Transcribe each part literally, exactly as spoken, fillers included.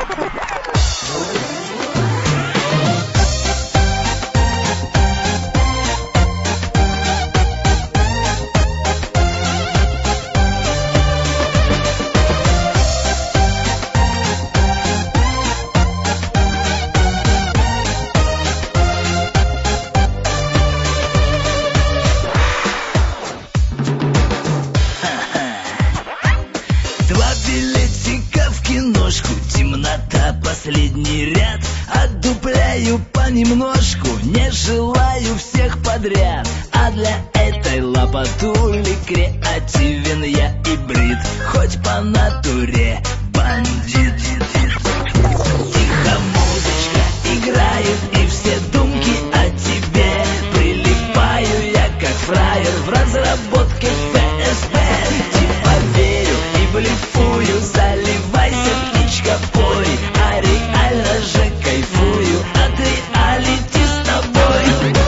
Темнота, последний ряд. Отдупляю понемножку, не желаю всех подряд. А для этой лопатули креативен я и брит, хоть по натуре бандит. Тихо музычка играет, и все думки о тебе. Прилипаю я как фраер в разработке эф эс бэ. Типа верю и блефую, заливайся, птичка, пой. А реально же кайфую от реалити с тобой.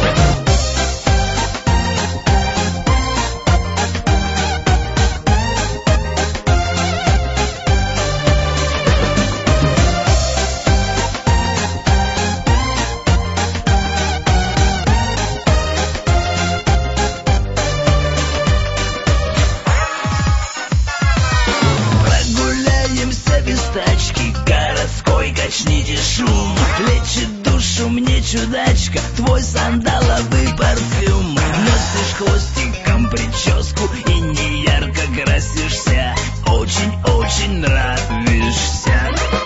Прогуляемся без тачки, городской качните шум. Лечит душу мне чудачка, твой сандаловый парфюм. Носишь хвостиком прическу и не ярко красишься, очень-очень нравишься.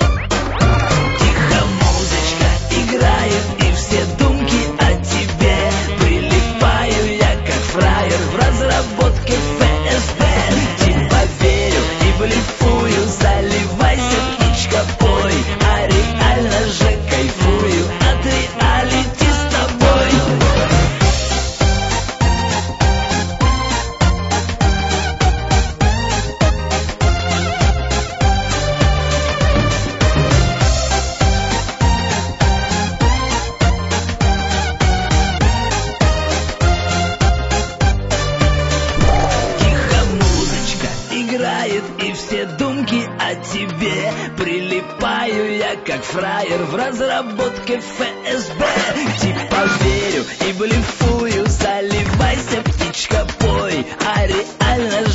Тихо музычка играет, и все думки о тебе. Прилипаю я как фраер в разработке эф эс бэ. Типа верю и блефую, заливайся, птичка, пой. А реально же кайфую от реалити с тобой. Тихо музычка играет, и все думки о тебе. Прилипаю я как фраер в разработке эф эс бэ. Типа верю и блефую, заливайся, птичка, пой. А реально